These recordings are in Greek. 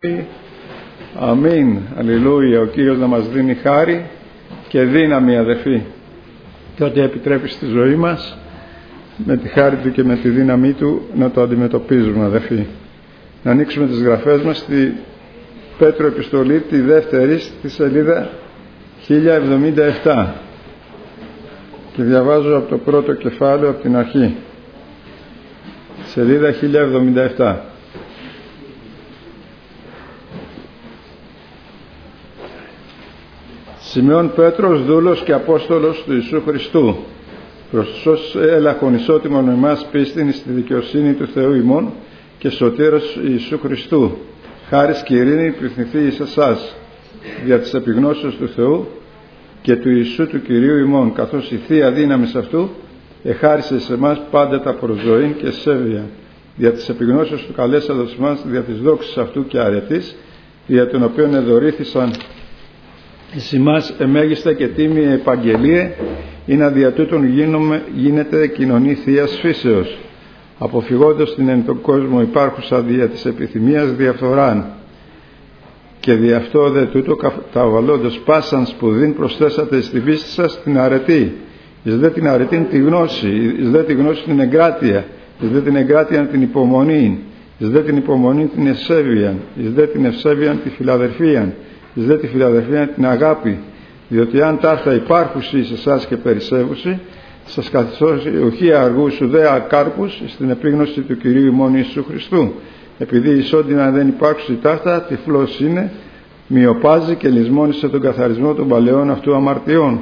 Αμήν, αλληλούια. Ο Κύριος να μας δίνει χάρη και δύναμη, αδελφοί, και ό,τι επιτρέπει στη ζωή μας με τη χάρη Του και με τη δύναμή Του να το αντιμετωπίζουμε, αδελφοί. Να ανοίξουμε τις γραφές μας στη Πέτρο Επιστολή, τη δεύτερη, στη σελίδα 1077, και διαβάζω από το πρώτο κεφάλαιο, από την αρχή, σελίδα 1077. Σημειών Πέτρος, δούλος και Απόστολος του Ιησού Χριστού, προς τους όσους έλαχον ισότιμον εμάς πίστην στη δικαιοσύνη του Θεού ημών και σωτήρος Ιησού Χριστού, χάρις και ειρήνη πληθυνθεί εις εσάς, δια της επιγνώσεως του Θεού και του Ιησού του Κυρίου ημών, καθώς η Θεία δύναμις αυτού εχάρισε σε εμάς πάντα τα προσζωήν και σέβεια, δια της επιγνώσεως του καλέσαντος μας, δια της δόξης αυτού και αρετής, δια των οποίων εδωρήθησαν εις ημάς εμέγιστα και τίμια επαγγελία, ή να δια τούτων γίνεται κοινωνή Θείας φύσεως, αποφυγώντας την εν τον κόσμο υπάρχουσα δια της επιθυμίας διαφθοράν, και δι' αυτό δε τούτο καταβαλλόντος πάσαν σπουδήν προσθέσατε στη πίστη σας την αρετή, εις δε την αρετήν τη γνώση, εις δε τη γνώση την εγκράτεια, εις δε την εγκράτεια την υπομονή, εις δε την υπομονή την ευσέβεια, εις δε την ευσέβεια τη φιλαδερφία, εις δε τη φιλαδερφία την αγάπη, διότι αν ταύτα υπάρχουσι σε εσάς και περισσεύουσι, σας καθιστώσει οχι αργούς ουδέ ακάρπους στην επίγνωση του Κυρίου ημών Ιησού Χριστού, επειδή ισόντινα δεν υπάρχουσι ταύτα, τυφλός είναι, μειοπάζει και λησμόνισε τον καθαρισμό των παλαιών αυτού αμαρτιών.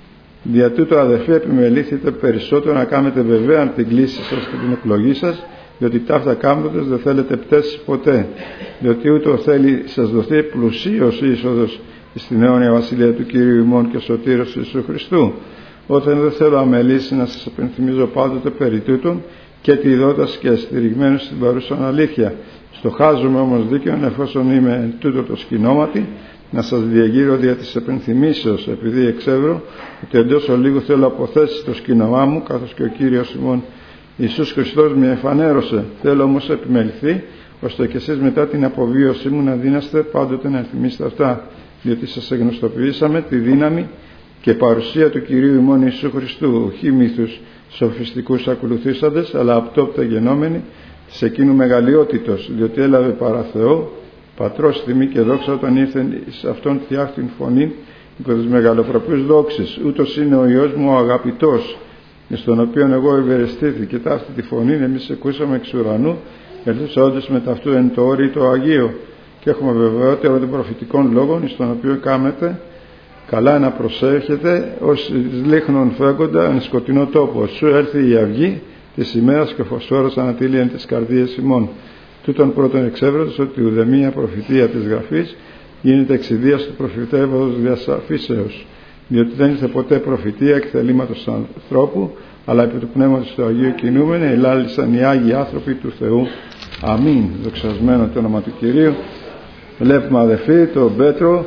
Δια τούτο, αδερφοί, επιμελήθητε περισσότερο να κάνετε βεβαίαν την κλίση σας και την εκλογή σας, διότι ταύτα κάμπτοντες δεν θέλετε πτέσεις ποτέ, διότι ούτω θέλει σας δοθεί πλουσίως είσοδος στην αιώνια βασιλεία του Κυρίου ημών και σωτήρος Ιησού Χριστού. Όταν δεν θέλω αμελήσει να σας επενθυμίζω πάντοτε περί τούτων, και τη δότας και στηριγμένος στην παρούσαν αλήθεια. Στοχάζομαι όμως δίκαιον, εφόσον είμαι τούτο το σκηνόματι, να σας διεγείρω δια της επενθυμίσεως, επειδή εξεύρω ότι εντός ολίγου θέλω αποθέσει το σκηνομά μου, καθώς και ο Κύριος ημών Ιησούς Χριστός με εφανέρωσε. Θέλω όμως επιμεληθεί, ώστε και εσείς μετά την αποβίωσή μου να δίναστε πάντοτε να θυμίστε αυτά, διότι σας εγνωστοποιήσαμε τη δύναμη και παρουσία του Κυρίου ημών Ιησού Χριστού, οχι μύθους σοφιστικούς ακολουθήσαντες, αλλά απτόπτα γενόμενοι της εκείνου μεγαλειότητος, διότι έλαβε παρά Θεό πατρός τιμή και δόξα όταν ήρθε εις αυτόν φτιάχτην φωνήν υπό τις μεγαλοπρεπούς δόξεις. Ούτως είναι ο Υιός μου ο αγαπητός, στον οποίον εγώ ευερεστήθη, και ταύτη τη φωνήν εμείς ακούσαμε εξ ουρανού, ελθούσαντες με ταυτού εν το όρι το Αγίο, και έχουμε βεβαιότητα των προφητικών λόγων, στον οποίο κάμετε καλά να προσέχετε, ως λίχνον φέγγοντα εν σκοτεινό τόπο. Σου έλθει η αυγή της ημέρας και φωσφόρος ανατήλιαν τις καρδίες ημών. Τούτον πρώτον εξέβρετος ότι ουδεμία προφητεία της Γραφής γίνεται εξιδίας του προφητεύοντος διασαφήσεως, διότι δεν ήρθε ποτέ προφητεία εκ θελήματος ανθρώπου, αλλά επί του Πνεύματος του Αγίου κινούμενε, ελάλησαν οι Άγιοι άνθρωποι του Θεού. Αμήν. Δοξασμένο το όνομα του Κυρίου. Βλέπουμε, αδελφοί, τον Πέτρο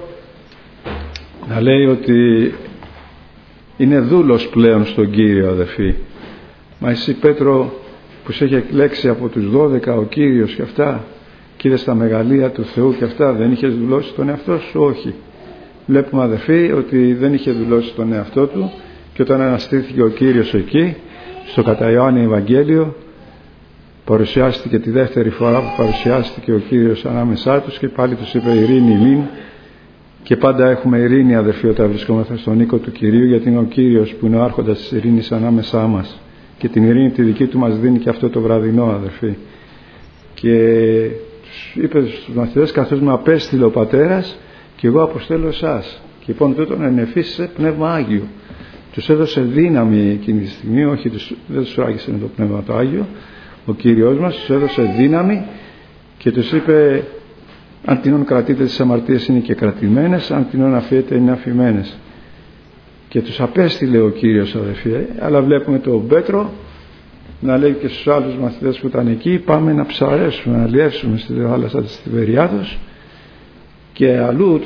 να λέει ότι είναι δούλος πλέον στον Κύριο, αδελφοί. Μα εσύ, Πέτρο, που σε έχει εκλέξει από τους 12 ο Κύριος και αυτά, και είδες τα μεγαλεία του Θεού και αυτά, δεν είχες δουλώσει τον εαυτό σου? Όχι. Βλέπουμε, αδελφοί, ότι δεν είχε δουλώσει τον εαυτό του, και όταν αναστήθηκε ο Κύριος εκεί, στο κατά Ιωάννη Ευαγγέλιο, παρουσιάστηκε τη δεύτερη φορά που παρουσιάστηκε ο Κύριος ανάμεσά τους, και πάλι τους είπε ειρήνη λύν. Και πάντα έχουμε ειρήνη, αδερφοί, όταν βρισκόμαστε στον οίκο του Κυρίου, γιατί είναι ο Κύριος που είναι ο άρχοντας της ειρήνης ανάμεσά μας, και την ειρήνη τη δική του μας δίνει και αυτό το βραδινό, αδερφοί. Και τους είπε στους μαθητές, καθώς με απέστειλε ο Πατέρας, και εγώ αποστέλω εσάς. Και λοιπόν τούτον ενεφύσισε Πνεύμα Άγιο. Τους έδωσε δύναμη εκείνη τη στιγμή, όχι δεν τους φράγισε με το Πνεύμα το Άγιο. Ο Κύριος μας τους έδωσε δύναμη και τους είπε, αν τινόν κρατείτε τις αμαρτίες είναι και κρατημένες, αν τινόν αφιέτε είναι αφημένες. Και τους απέστειλε ο Κύριος, αδελφοί. Αλλά βλέπουμε τον Πέτρο να λέει και στους άλλους μαθητές που ήταν εκεί, πάμε να ψαρέσουμε, να αλλιεύσουμε στη θάλασσα της Τιβεριάδος, και αλλού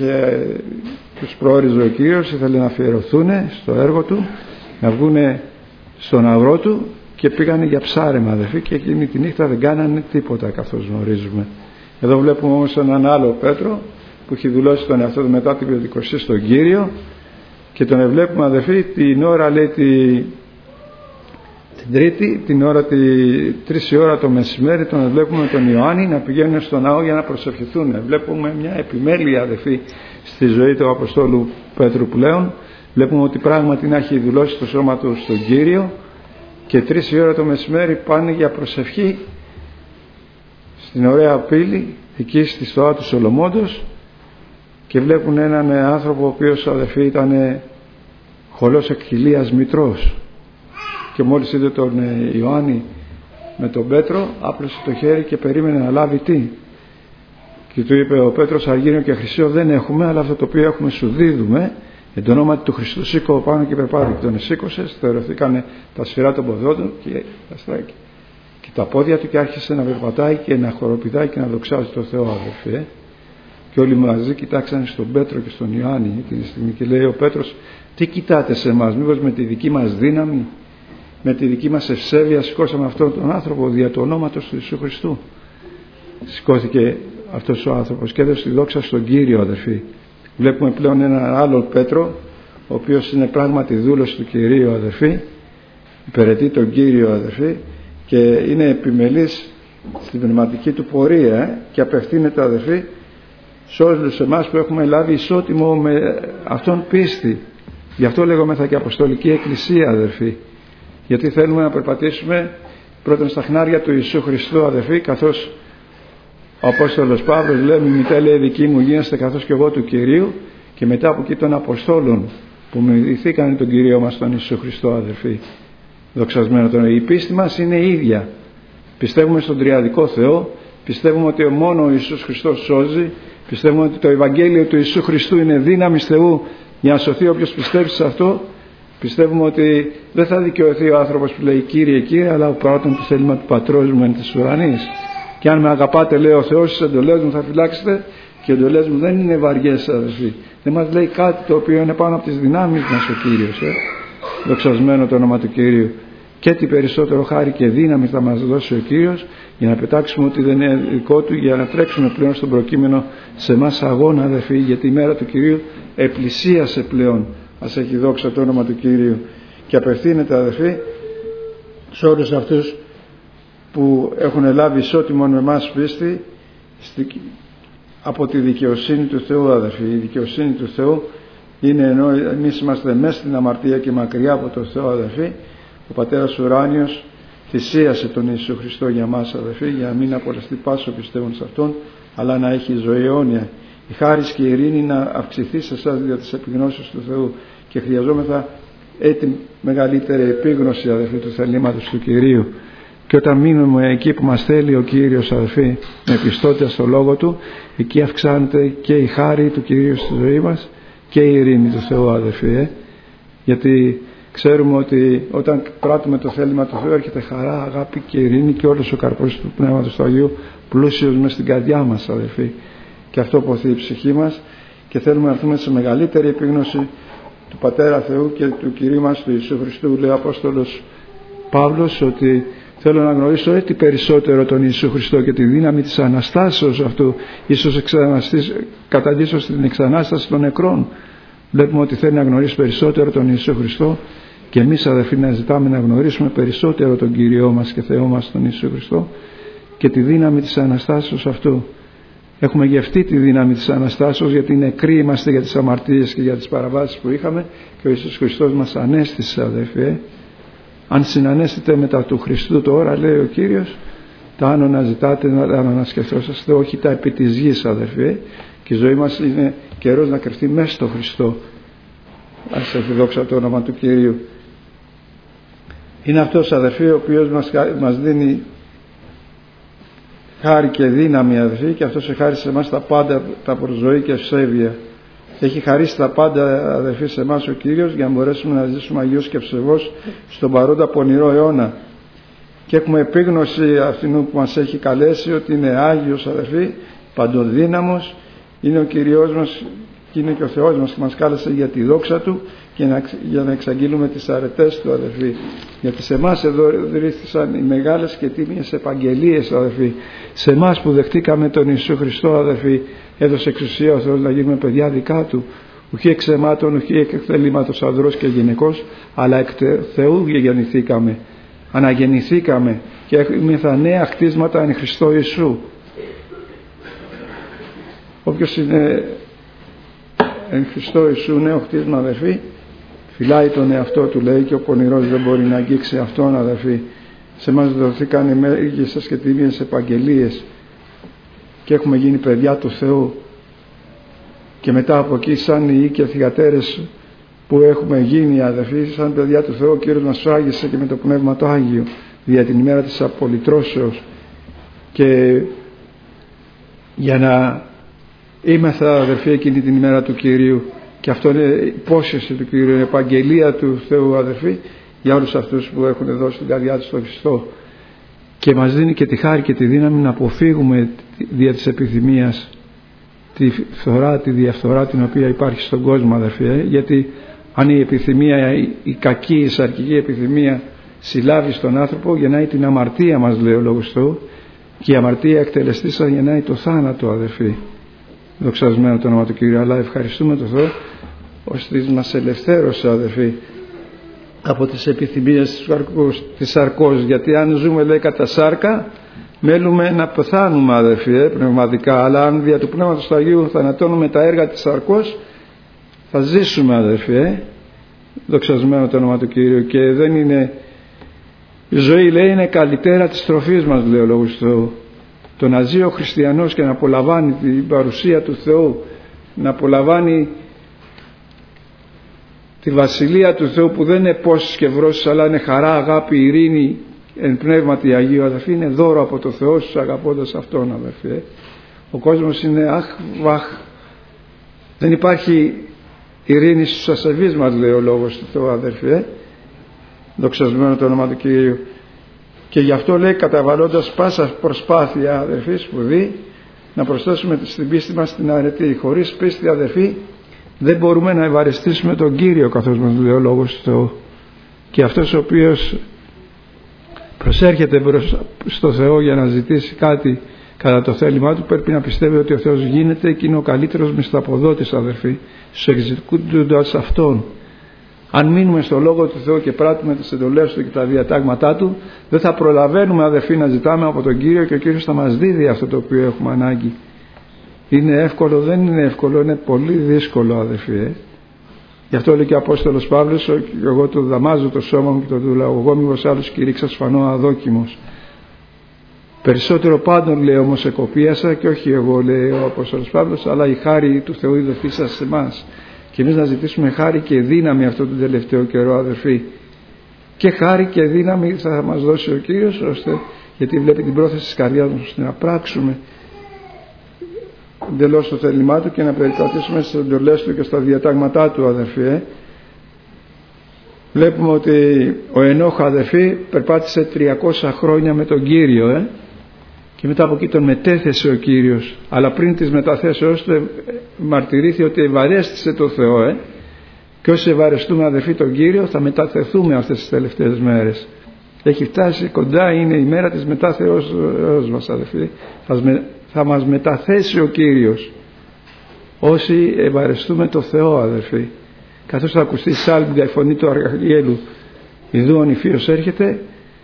τους προόριζε ο Κύριος, ήθελε να αφιερωθούν στο έργο του, να βγουν στον αγρό του, και πήγανε για ψάρεμα, αδελφοί, και εκείνη τη νύχτα δεν κάνανε τίποτα, καθώς γνωρίζουμε. Εδώ βλέπουμε όμως έναν άλλο Πέτρο που έχει δηλώσει τον εαυτό του μετά την Πεντηκοστή στον Κύριο, και τον βλέπουμε, αδελφοί, την ώρα, λέει, την Τρίτη, την ώρα 3 η ώρα το μεσημέρι, τον βλέπουμε τον Ιωάννη να πηγαίνουν στο ναό για να προσευχηθούν. Βλέπουμε μια επιμέλεια, αδελφοί, στη ζωή του Αποστόλου Πέτρου πλέον. Βλέπουμε ότι πράγματι να έχει δηλώσει το σώμα του στον Κύριο, και 3 η ώρα το μεσημέρι πάνε για προσευχή στην ωραία πύλη εκεί στη στοά του Σολομώντος, και βλέπουν έναν άνθρωπο ο οποίος, αδελφοί, ήταν χολός εκ χιλίας μητρός, και μόλις είδε τον Ιωάννη με τον Πέτρο άπλωσε το χέρι και περίμενε να λάβει τι, και του είπε ο Πέτρος, αργύριο και χρυσίο δεν έχουμε, αλλά αυτό το οποίο έχουμε σου δίδουμε, εν το όνομα του Χριστού σήκω πάνω και περπάτη. Και τον σήκωσε, θεωρηθήκαν τα σφυρά των ποδών του και τα στράκια και τα πόδια του, και άρχισε να περπατάει και να χοροπηδάει και να δοξάζει τον Θεό, αδελφέ. Και όλοι μαζί κοιτάξανε στον Πέτρο και στον Ιωάννη εκείνη τη στιγμή, και λέει ο Πέτρος, τι κοιτάτε σε εμάς, μήπως με τη δική μας δύναμη, με τη δική μας ευσέβεια σηκώσαμε αυτόν τον άνθρωπο δια του ονόματος του Ιησού Χριστού? Σηκώθηκε αυτός ο άνθρωπος και έδωσε τη δόξα στον Κύριο, αδελφοί. Βλέπουμε πλέον έναν άλλο Πέτρο, ο οποίος είναι πράγματι δούλος του Κυρίου, αδελφοί, υπηρετεί τον Κύριο, αδελφοί, και είναι επιμελής στην πνευματική του πορεία, και απευθύνεται, αδελφοί, σε όλους εμάς που έχουμε λάβει ισότιμο με αυτόν πίστη. Γι' αυτό λέγομεθα και Αποστολική Εκκλησία, αδελφοί, γιατί θέλουμε να περπατήσουμε πρώτον στα χνάρια του Ιησού Χριστού, αδελφοί, καθώς ο Απόστολος Παύλος λέει, μη τέλει δική μου γίνεστε καθώς και εγώ του Κυρίου, και μετά από εκεί των Αποστόλων που μιμηθήκαν τον Κυρίο μας τον Ιησού Χριστό, αδελφοί. Δοξασμένο τον. Η πίστη μας είναι η ίδια. Πιστεύουμε στον τριαδικό Θεό, πιστεύουμε ότι μόνο ο Ιησούς Χριστός σώζει, πιστεύουμε ότι το Ευαγγέλιο του Ιησού Χριστού είναι δύναμης Θεού για να σωθεί όποιος πιστεύει σε αυτό. Πιστεύουμε ότι δεν θα δικαιωθεί ο άνθρωπος που λέει Κύριε, Κύριε, αλλά ο πρώτον το θέλημα του Πατρός μου εν της ουρανής. Και αν με αγαπάτε, λέει ο Θεός, τις εντολές μου θα φυλάξετε, και οι εντολές μου δεν είναι βαριές, αδελφοί. Δεν μας λέει κάτι το οποίο είναι πάνω από τις δυνάμεις μας ο Κύριος. Δοξασμένο το όνομα του Κυρίου. Και τι περισσότερο χάρη και δύναμη θα μας δώσει ο Κύριος, για να πετάξουμε ό,τι δεν είναι δικό του, για να τρέξουμε πλέον στον προκείμενο σε εμάς αγώνα, αδελφοί, γιατί η μέρα του Κυρίου επλησίασε πλέον. Ας έχει δόξα το όνομα του Κυρίου. Και απευθύνεται, αδελφοί, σε όλους αυτούς που έχουν λάβει ισότιμον με εμάς πίστη από τη δικαιοσύνη του Θεού, αδελφοί. Η δικαιοσύνη του Θεού είναι, ενώ εμείς είμαστε μέσα στην αμαρτία και μακριά από τον Θεό, αδελφοί, ο Πατέρας Ουράνιος θυσίασε τον Ιησού Χριστό για μας, αδελφοί, για να μην απολεστεί πάσο πιστεύουν σε Αυτόν, αλλά να έχει ζωή αιώνια. Η χάρις και η ειρήνη να αυξηθεί σε εσάς δια της επιγνώσεως του Θεού, και χρειαζόμεθα έτσι μεγαλύτερη επίγνωση, αδελφοί, του θελήματος του Κυρίου. Και όταν μείνουμε εκεί που μας θέλει ο Κύριος, αδελφοί, με πιστότητα στο Λόγο Του, εκεί αυξάνεται και η χάρη του Κυρίου στη ζωή μας και η ειρήνη του Θεού, αδελφοί. Γιατί ξέρουμε ότι όταν πράττουμε το θέλημα του Θεού έρχεται χαρά, αγάπη και ειρήνη και όλος ο καρπός του Πνεύματος του Αγίου πλούσιος μες στην καρδιά μας, αδελφοί. Και αυτό ποθεί η ψυχή μας, και θέλουμε να έρθουμε σε μεγαλύτερη επίγνωση του Πατέρα Θεού και του Κυρίου μας του Ιησού Χριστού. Λέει ο Απόστολος Παύλος ότι θέλω να γνωρίσω έτσι περισσότερο τον Ιησού Χριστό και τη δύναμη της Αναστάσεως αυτού, ίσως καταντήσω στην εξανάσταση των νεκρών. Βλέπουμε ότι θέλει να γνωρίσει περισσότερο τον Ιησού Χριστό, και εμείς, αδελφοί, να ζητάμε να γνωρίσουμε περισσότερο τον Κύριό μας και Θεό μας τον Ιησού Χριστό και τη δύναμη της Αναστάσεως αυτού. Έχουμε γευτεί τη δύναμη της Αναστάσεως, γιατί νεκροί είμαστε για τις αμαρτίες και για τις παραβάσεις που είχαμε, και ο Ιησούς Χριστός μας ανέστησε, αδελφοί. Αν συνανέστητε μετά του Χριστού τώρα, λέει ο Κύριος, τα άνω να ζητάτε, να ανασκεφτόσαστε, όχι τα επί της γης, αδελφοί, και η ζωή μας είναι καιρός να κρυφτεί μέσα στο Χριστό. Ας έχει δόξα το όνομα του Κυρίου. Είναι αυτός, αδελφοί, ο οποίος μας δίνει χάρη και δύναμη, αδελφοί, και αυτός έχει χάρη σε εμάς τα πάντα, τα προσζωή και ευσέβεια. Έχει χαρίσει τα πάντα, αδελφοί, σε εμάς ο Κύριος, για να μπορέσουμε να ζήσουμε αγίως και ευσεβώς στον παρόντα πονηρό αιώνα. Και έχουμε επίγνωση αυτού που μας έχει καλέσει, ότι είναι Άγιος, αδελφοί, παντοδύναμος, είναι ο Κυριός μας, και είναι και ο Θεός μας και μας κάλεσε για τη δόξα Του και για να εξαγγείλουμε τις αρετές Του, αδερφοί. Γιατί σε εμάς εδώ ρίστησαν οι μεγάλες και τίμιες επαγγελίες, αδερφοί. Σε εμάς που δεχτήκαμε τον Ιησού Χριστό, αδερφοί, έδωσε εξουσία ο Θεός να γίνουμε παιδιά δικά Του. Ουχή εξ αιμάτων, ουχή εκ θελήματος ανδρός και γυναικός, αλλά εκ Θεού γεννηθήκαμε, αναγεννηθήκαμε και έχουμε νέα κτίσματα εν Χριστώ Ιησού. Όποιος είναι εν Χριστώ Ιησού νέο κτίσμα, αδερφοί, φυλάει τον εαυτό του, λέει, και ο πονηρός δεν μπορεί να αγγίξει αυτόν, αδερφοί. Σε εμάς δοθήκαν οι μέγιστες και τίμιες επαγγελίες και έχουμε γίνει παιδιά του Θεού. Και μετά από εκεί, σαν οι οίκοι θυγατέρες που έχουμε γίνει, αδερφοί, σαν παιδιά του Θεού, ο Κύριος μας φράγισε και με το Πνεύμα το Άγιο δια την ημέρα της απολυτρώσεως, και για να είμεθα, αδερφοί, εκείνη την ημέρα του Κυρίου. Και αυτό είναι υπόσχεση του Κυρίου, είναι επαγγελία του Θεού, αδερφοί, για όλους αυτούς που έχουν δώσει την καρδιά τους στον Χριστό, και μας δίνει και τη χάρη και τη δύναμη να αποφύγουμε δια της επιθυμίας τη φθορά, τη διαφθορά την οποία υπάρχει στον κόσμο, αδερφοί, γιατί αν η επιθυμία, η κακή, η σαρκική επιθυμία συλλάβει στον άνθρωπο, γεννάει την αμαρτία, μας λέει ο Λόγος Θεού, και η αμαρτία εκτελεστήσα γεννάει το θάνατο, αδερφοί. Δοξασμένο το όνομα του Κυρίου. Αλλά ευχαριστούμε τον Θεό ώστε μας ελευθέρωσε, αδερφοί, από τις επιθυμίες της σαρκός, γιατί αν ζούμε, λέει, κατά σάρκα, μέλουμε να πεθάνουμε, αδερφοί, πνευματικά, αλλά αν δια του Πνεύματος του Αγίου θανατώνουμε τα έργα της σαρκός, θα ζήσουμε, αδερφοί. Δοξασμένο το όνομα του Κυρίου. Και δεν είναι η ζωή, λέει, είναι καλύτερα της τροφής μας, λέει ο Λόγος του Θεού. Το να ζει ο χριστιανός και να απολαμβάνει την παρουσία του Θεού, να απολαμβάνει τη βασιλεία του Θεού, που δεν είναι πόσες και βρώσεις, αλλά είναι χαρά, αγάπη, ειρήνη εν πνεύματι Αγίου, αδερφοί, είναι δώρο από το Θεό στους αγαπώντας Αυτόν, αδερφοί. Ο κόσμος είναι αχ βαχ, δεν υπάρχει ειρήνη στους ασεβείς μας, λέει ο Λόγος του Θεού, αδερφοί. Δοξασμένο το όνομα του Κυρίου. Και γι' αυτό, λέει, καταβαλώντας πάσα προσπάθεια, αδερφοί, σπουδή, να προσθέσουμε στην πίστη μας την αρετή. Χωρίς πίστη, αδερφοί, δεν μπορούμε να ευαριστήσουμε τον Κύριο, καθώς μας λέει ο Λόγος του Θεού. Και αυτός ο οποίος προσέρχεται στο Θεό για να ζητήσει κάτι κατά το θέλημά του, πρέπει να πιστεύει ότι ο Θεός γίνεται και είναι ο καλύτερος μισθαποδότης, αδερφοί, στους εξεκούντας Αυτόν. Αν μείνουμε στο Λόγο του Θεού και πράττουμε τις εντολές Του και τα διατάγματά Του, δεν θα προλαβαίνουμε, αδερφοί, να ζητάμε από τον Κύριο, και ο Κύριος θα μας δίδει αυτό το οποίο έχουμε ανάγκη. Είναι εύκολο? Δεν είναι εύκολο, είναι πολύ δύσκολο, αδερφοί. Γι' αυτό λέει και ο Απόστολος Παύλος, εγώ το δαμάζω το σώμα μου και το δουλεύω, εγώ μήπως άλλους κηρύξας φανώ αδόκιμος. Περισσότερο πάντων, λέει, όμως εκοπίασα, και όχι εγώ, λέει ο Απόστολος Παύλος, αλλά η χάρη του Θεού ειδωθήσα σε εμάς. Και εμείς να ζητήσουμε χάρη και δύναμη αυτό τον τελευταίο καιρό, αδερφοί. Και χάρη και δύναμη θα μας δώσει ο Κύριος, ώστε, γιατί βλέπει την πρόθεση της καρδιάς μας, ώστε να πράξουμε εντελώς το θέλημά Του και να περικρατήσουμε στις εντολές Του και στα διατάγματά Του, αδερφοί. Βλέπουμε ότι ο Ενόχ, αδερφοί, περπάτησε 300 χρόνια με τον Κύριο, και μετά από εκεί τον μετέθεσε ο Κύριος, αλλά πριν της μεταθέσεως του μαρτυρήθη ότι ευαρέστησε το Θεό, και όσοι ευαρεστούμε, αδερφοί, τον Κύριο, θα μεταθεθούμε αυτές τις τελευταίες μέρες. Έχει φτάσει κοντά, είναι η μέρα της μετάθεως μας, αδερφοί. Θα μας μεταθέσει ο Κύριος όσοι ευαρεστούμε το Θεό, αδερφοί. Καθώς θα ακουστεί σάλμπιγγα η φωνή του Αρχαγγέλου, ιδού ο νηφίος έρχεται,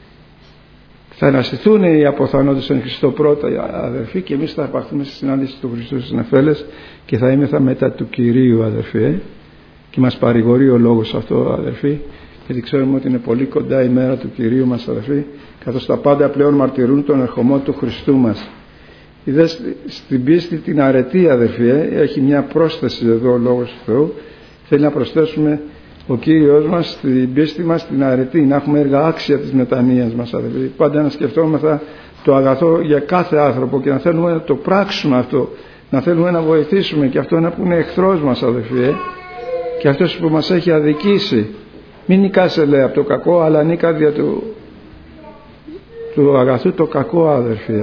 θα αναστηθούν οι αποθανόντες εν Χριστώ πρώτα, αδερφοί, και εμείς θα επαχθούμε στη συνάντηση του Χριστού στις νεφέλες και θα είμεθα μετά του Κυρίου, αδερφοί. Και μας παρηγορεί ο Λόγος αυτό, αδερφοί, γιατί ξέρουμε ότι είναι πολύ κοντά η μέρα του Κυρίου μας, αδερφοί, καθώς τα πάντα πλέον μαρτυρούν τον ερχομό του Χριστού μας. Είδες στην πίστη την αρετή, αδερφοί, έχει μια πρόσθεση εδώ ο Λόγος του Θεού. Θέλει να προσθέσουμε ο Κύριος μας στην πίστη μας την αρετή, να έχουμε έργα άξια της μετανοίας μας, αδερφοί. Πάντα να σκεφτόμεθα το αγαθό για κάθε άνθρωπο και να θέλουμε να το πράξουμε αυτό, να θέλουμε να βοηθήσουμε και αυτό να που είναι εχθρός μας, αδερφοί, και αυτός που μας έχει αδικήσει. Μην νικάσαι, λέει, από το κακό, αλλά νίκα δια του αγαθού το κακό, αδερφοί.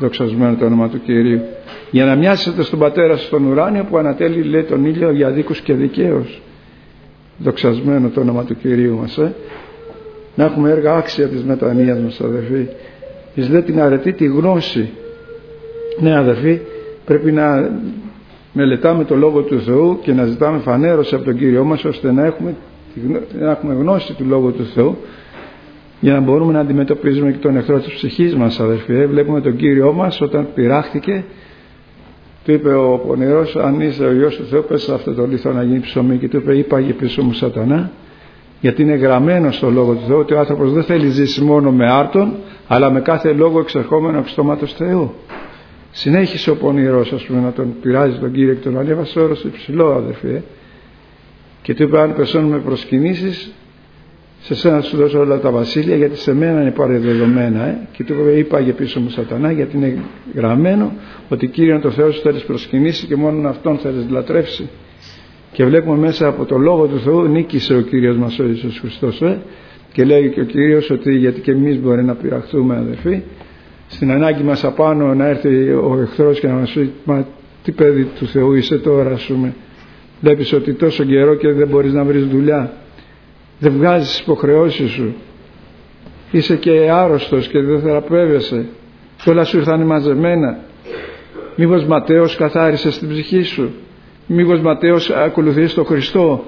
Δοξασμένο το όνομα του Κυρίου. Για να μοιάσετε στον Πατέρα στον ουράνιο που ανατέλει, λέει, τον ήλιο για δίκους και δικαίους. Δοξασμένο το όνομα του Κυρίου μας. Να έχουμε έργα άξια της μετανοίας μας, αδερφοί. Εις δε την αρετή τη γνώση. Ναι, αδερφοί, πρέπει να μελετάμε το Λόγο του Θεού και να ζητάμε φανέρωση από τον Κύριό μας, ώστε να έχουμε γνώση του Λόγου του Θεού, για να μπορούμε να αντιμετωπίζουμε και τον εχθρό της ψυχής μας, αδερφοί. Βλέπουμε τον Κύριό μας όταν πειράχτηκε, του είπε ο πονηρός, αν είσαι ο Υιός του Θεού, πες σε αυτό το λίθο να γίνει ψωμί, και του είπε, είπαγε πίσω μου Σατανά, γιατί είναι γραμμένο στο Λόγο του Θεού ότι ο άνθρωπος δεν θέλει ζήσει μόνο με άρτον, αλλά με κάθε λόγο εξερχόμενο από στόματος Θεού. Συνέχισε ο πονηρός, ας πούμε, να τον πειράζει τον Κύριο και τον ανέβασε όρος υψηλό, αδερφοί. Και του είπε, αν πεσώνουμε προσκυνήσεις, σε σένα σου δώσω όλα τα βασίλεια, γιατί σε μένα είναι παρεδεδομένα. Και του είπαγε πίσω μου Σατανά, γιατί είναι γραμμένο ότι Κύριον το Θεό σου θέλεις προσκυνήσει και μόνον αυτόν θέλεις λατρεύσει. Και βλέπουμε μέσα από το Λόγο του Θεού νίκησε ο Κύριος μας ο Ιησούς Χριστός. Και λέει και ο Κύριος ότι γιατί και εμείς μπορεί να πειραχτούμε, αδερφοί, στην ανάγκη μας απάνω να έρθει ο εχθρός και να μας πει, μα τι παιδί του Θεού είσαι τώρα, ας πούμε. Βλέπεις ότι τόσο καιρό και δεν μπορείς να βρεις δουλειά, δεν βγάζεις τις υποχρεώσεις σου, είσαι και άρρωστος και δεν θεραπεύεσαι και όλα σου ήρθαν μαζεμένα. Μήπως Ματέος καθάρισες την ψυχή σου, μήπως Ματέος ακολουθείς τον Χριστό?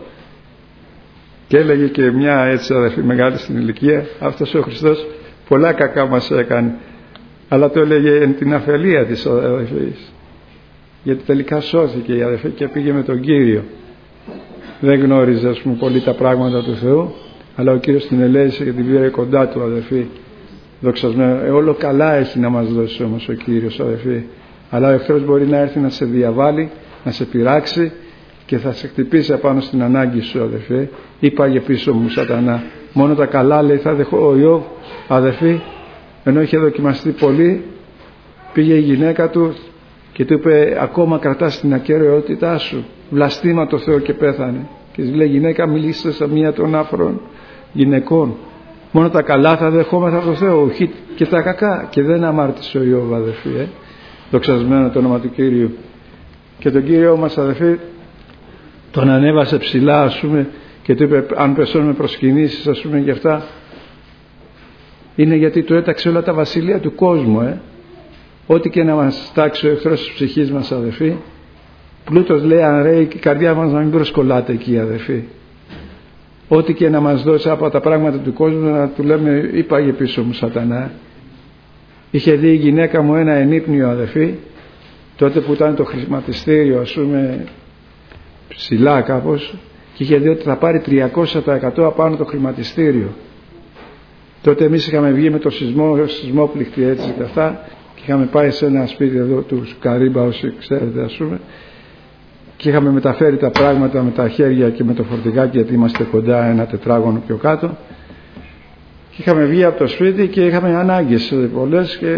Και έλεγε και μια έτσι αδερφή μεγάλη στην ηλικία, αυτός ο Χριστός πολλά κακά μας έκανε, αλλά το έλεγε εν την αφελία της αδερφής, γιατί τελικά σώθηκε η αδερφή και πήγε με τον Κύριο. Δεν γνώριζε, ας πούμε, πολύ τα πράγματα του Θεού, αλλά ο Κύριος την ελέησε και την πήρε κοντά του, αδερφή. Δοξασμένο. Όλο καλά έχει να μας δώσει όμως ο Κύριος, αδερφή, αλλά ο εχθρός μπορεί να έρθει να σε διαβάλει, να σε πειράξει και θα σε χτυπήσει απάνω στην ανάγκη σου, αδερφή. Είπαγε πίσω μου Σατανά, μόνο τα καλά, λέει, θα δεχώ. Ο Ιώβ, αδερφή, ενώ είχε δοκιμαστεί πολύ, πήγε η γυναίκα του και του είπε, ακόμα κρατάς την ακεραιότητά σου, βλαστήμα το Θεό, και πέθανε. Και της λέει, γυναίκα, μιλήστε σε μία των άφρων γυναικών, μόνο τα καλά θα δεχόμεθα από το Θεό, όχι και τα κακά. Και δεν αμάρτησε ο Ιώβ, αδερφή. Δοξασμένο το όνομα του Κύριου. Και τον Κύριο μας, αδερφή, τον ανέβασε ψηλά, ας πούμε, και του είπε, αν πεσώνουμε προσκυνήσεις, ας πούμε, γι' αυτά, είναι γιατί του έταξε όλα τα βασιλεία του κόσμου. Ό,τι και να μας τάξει ο εχθρός της ψυχής μας, αδερφή, πλούτος, λέει, αν ρέει και η καρδιά μας να μην προσκολάται εκεί, αδερφή. Ό,τι και να μας δώσει από τα πράγματα του κόσμου, να του λέμε, είπαγε πίσω μου Σατανά. Είχε δει η γυναίκα μου ένα ενύπνιο, αδερφή, τότε που ήταν το χρηματιστήριο, ας πούμε, ψηλά κάπως, και είχε δει ότι θα πάρει 300% απάνω το χρηματιστήριο. Τότε εμείς είχαμε βγει με το σεισμόπληκτη έτσι και αυτά, και είχαμε πάει σε ένα σπίτι εδώ του Καρύμπα, όσοι ξέρετε, ας πούμε, και είχαμε μεταφέρει τα πράγματα με τα χέρια και με το φορτηγάκι, γιατί είμαστε κοντά ένα τετράγωνο πιο κάτω, και είχαμε βγει από το σπίτι και είχαμε ανάγκες πολλές, και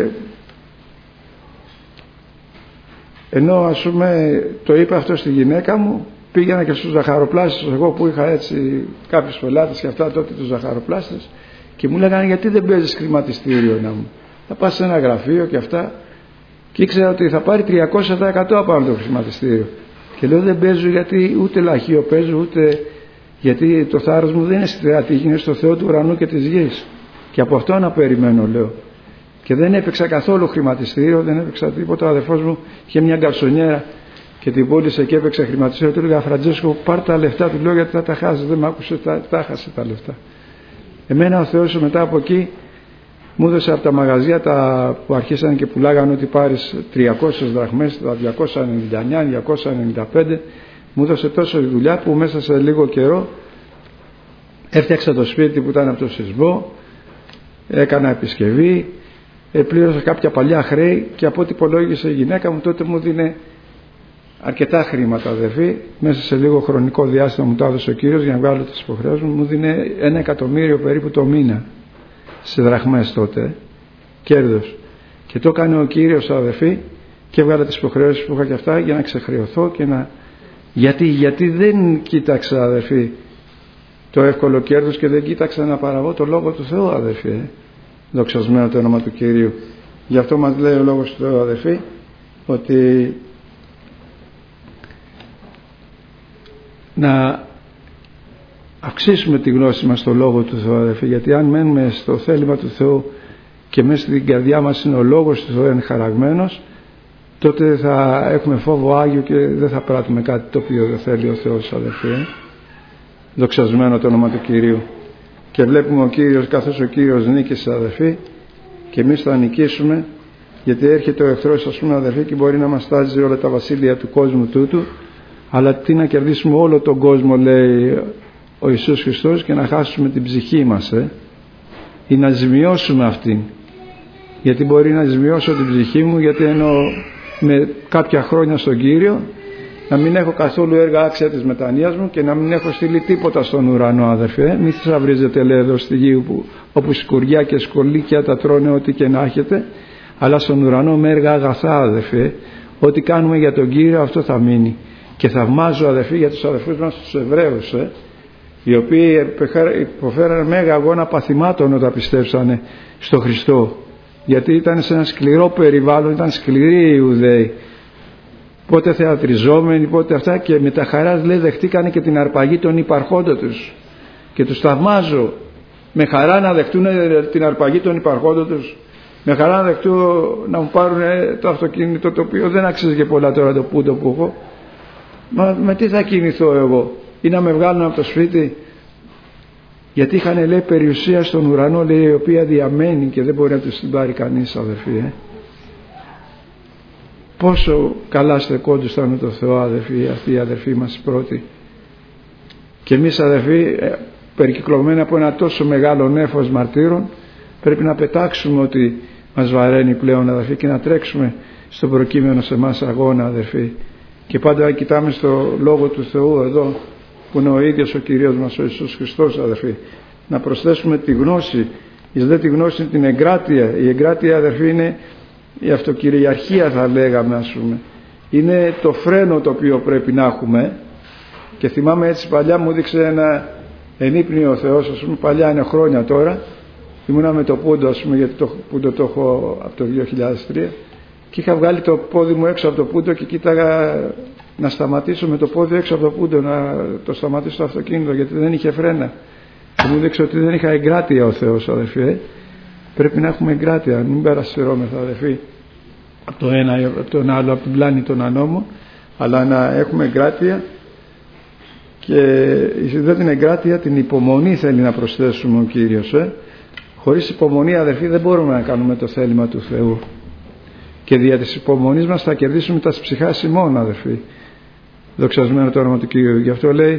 ενώ, ας πούμε, το είπα αυτό στη γυναίκα μου, πήγαινα και στους ζαχαροπλάστες, εγώ που είχα έτσι κάποιους πελάτες και αυτά τότε, τους ζαχαροπλάστες, και μου λέγανε, γιατί δεν παίζεις χρηματιστήριο να μου, θα πας σε ένα γραφείο και αυτά, και ήξερα ότι θα πάρει 300% απάνω το χρηματιστήριο, και λέω, δεν παίζω γιατί ούτε λαχείο παίζω, ούτε γιατί το θάρρος μου δεν είναι στη θεά τύχη, είναι στο Θεό του ουρανού και της γης, και από αυτό να περιμένω, λέω. Και δεν έπαιξα καθόλου χρηματιστήριο, δεν έπαιξα τίποτα. Ο αδερφός μου είχε μια γκαρσονιέρα και την πούλησε και έπαιξε χρηματιστήριο. Του έλεγα, Φραντζέσκο, πάρ' τα λεφτά, του λέω, γιατί θα τα χάσει. Δεν μ' άκουσε, τα χάσε τα λεφτά. Εμένα ο Θεός μετά από εκεί μου έδωσε από τα μαγαζιά που αρχίσαν και πουλάγανε ότι πάρεις 300 δραχμές, τα 299, 295, μου έδωσε τόσο δουλειά που μέσα σε λίγο καιρό έφτιαξα το σπίτι που ήταν από το σεισμό, έκανα επισκευή, πλήρωσα κάποια παλιά χρέη, και από ό,τι υπολόγισε η γυναίκα μου τότε μου δίνε αρκετά χρήματα, αδερφοί. Μέσα σε λίγο χρονικό διάστημα μου τα έδωσε ο Κύριος για να βγάλω τις υποχρεώσεις μου δίνε 1 εκατομμύριο περίπου το μήνα σε δραχμές τότε, κέρδος. Και το έκανε ο Κύριος, αδερφοί, και έβγαλε τις υποχρεώσεις που είχα και αυτά για να ξεχρεωθώ και να... Γιατί δεν κοίταξα, αδερφοί, το εύκολο κέρδος και δεν κοίταξα να παραγώ το Λόγο του Θεού, αδερφοί. Δοξασμένο το όνομα του Κυρίου. Γι' αυτό μας λέει ο Λόγος του Θεού, αδελφοί, ότι να αυξήσουμε τη γνώση μας στο Λόγο του Θεού, αδελφοί, γιατί αν μένουμε στο θέλημα του Θεού και μέσα στην καρδιά μας είναι ο Λόγος του Θεού ενχαραγμένος, τότε θα έχουμε φόβο Άγιο και δεν θα πράττουμε κάτι το οποίο δεν θέλει ο Θεός, αδελφοί. Δοξασμένο το όνομα του Κυρίου. Και βλέπουμε ο Κύριος, καθώς ο Κύριος νίκησε, αδελφοί, και εμείς θα νικήσουμε, γιατί έρχεται ο εχθρός, ας πούμε, αδελφοί, και μπορεί να μας τάζει όλα τα βασίλεια του κόσμου τούτου, αλλά τι να κερδίσουμε όλο τον κόσμο, λέει ο Ιησούς Χριστός, και να χάσουμε την ψυχή μας, ή να ζημιώσουμε αυτήν. Γιατί μπορεί να ζημιώσω την ψυχή μου, γιατί ενώ με κάποια χρόνια στον Κύριο να μην έχω καθόλου έργα άξια της μετανοίας μου και να μην έχω στείλει τίποτα στον ουρανό, αδερφέ. Μην θησαυρίζετε, λέει εδώ στη γη όπου σκουριά και σκολίκια τα τρώνε ό,τι και να έχετε, αλλά στον ουρανό με έργα αγαθά, αδερφέ. Ό,τι κάνουμε για τον Κύριο αυτό θα μείνει. Και θαυμάζω, αδερφοί, για τους αδερφούς μας τους Εβραίους, οι οποίοι υποφέρανε μέγα αγώνα παθημάτων όταν πιστέψανε στο Χριστό, γιατί ήταν σε ένα σκληρό περιβάλλον, ήταν σκληροί οι Ιουδαίοι, πότε θεατριζόμενοι, πότε αυτά, και με τα χαράς, λέει, δεχτήκανε και την αρπαγή των υπαρχόντων τους, και τους θαυμάζω. Με χαρά να δεχτούν την αρπαγή των υπαρχόντων τους, με χαρά να δεχτούν να μου πάρουν το αυτοκίνητο, το οποίο δεν αξίζει και πολλά τώρα, το πούντο που έχω. Μα με τι θα κινηθώ εγώ, ή να με βγάλουν από το σπίτι? Γιατί είχαν, λέει, περιουσία στον ουρανό, λέει, η οποία διαμένει και δεν μπορεί να τους την πάρει κανείς, αδερφοί. Πόσο καλά στεκόντουσαν με το Θεό, αδερφοί, αυτοί οι αδερφοί μας πρώτοι. Και εμείς, αδερφοί, περικυκλωμένοι από ένα τόσο μεγάλο νέφος μαρτύρων, πρέπει να πετάξουμε ότι μας βαραίνει πλέον, αδερφοί, και να τρέξουμε στον προκείμενο σε εμάς αγώνα, αδερφοί. Και πάντα κοιτάμε στο Λόγο του Θεού εδώ, που είναι ο ίδιος ο Κυρίος μας, ο Ιησούς Χριστός, αδερφοί, να προσθέσουμε τη γνώση. Εις δε τη γνώση την εγκράτεια. Η εγκράτεια, αδερφοί, είναι η αυτοκυριαρχία, θα λέγαμε, ας πούμε. Είναι το φρένο το οποίο πρέπει να έχουμε. Και θυμάμαι, έτσι παλιά μου έδειξε ένα ενύπνιο ο Θεός, ας πούμε, παλιά, είναι χρόνια τώρα. Ήμουνα με το πούντο, ας πούμε, γιατί το πούντο το έχω από το 2003, και είχα βγάλει το πόδι μου έξω από το πούντο και κοίταγα να σταματήσω με το πόδι έξω από το πούντο, να το σταματήσω το αυτοκίνητο, γιατί δεν είχε φρένα. Και μου έδειξε ότι δεν είχα εγκράτεια ο Θεός, αδερφοί. Πρέπει να έχουμε εγκράτεια, μην παρασυρώμεθα, αδερφοί, από το ένα ή από τον άλλο, από την πλάνη των ανώμων, αλλά να έχουμε εγκράτεια. Και δεν την εγκράτεια, την υπομονή θέλει να προσθέσουμε ο Κύριος. Χωρίς υπομονή, αδερφοί, δεν μπορούμε να κάνουμε το θέλημα του Θεού. Και δια της υπομονής μας θα κερδίσουμε τα ψυχάς ημών, αδερφοί. Δοξασμένο το όνομα του Κυρίου. Γι' αυτό λέει,